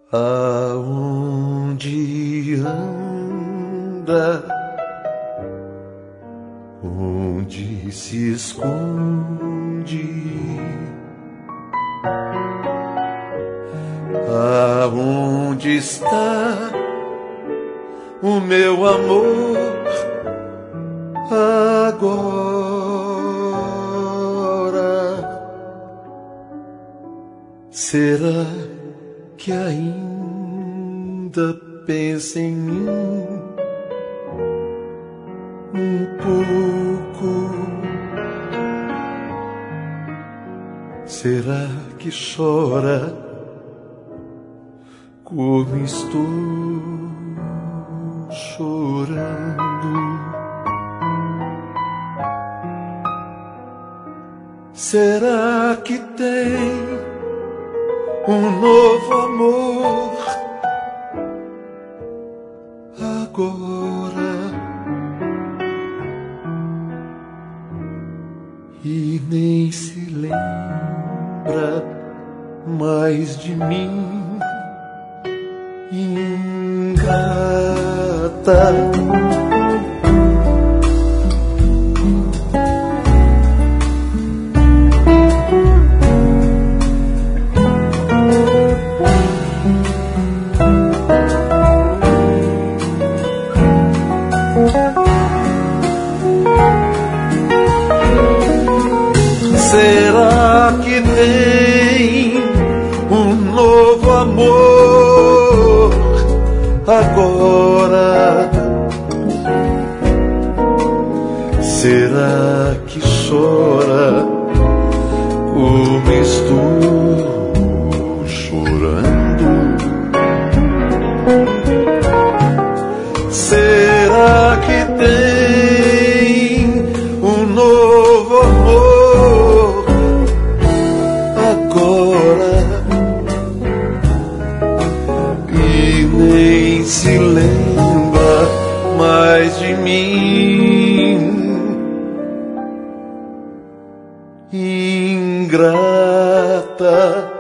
Aonde anda, onde se esconde, aonde está o meu amor agora? Será que ainda pensa em mim um pouco? Será que chora como estou chorando? Será que tem um novo amor agora e nem se lembra mais de mim, ingrata? Será que tem um novo amor agora? Será que chora como estou chorando? Será que tem um novo amor agora e nem se lembra mais de mim, ingrata?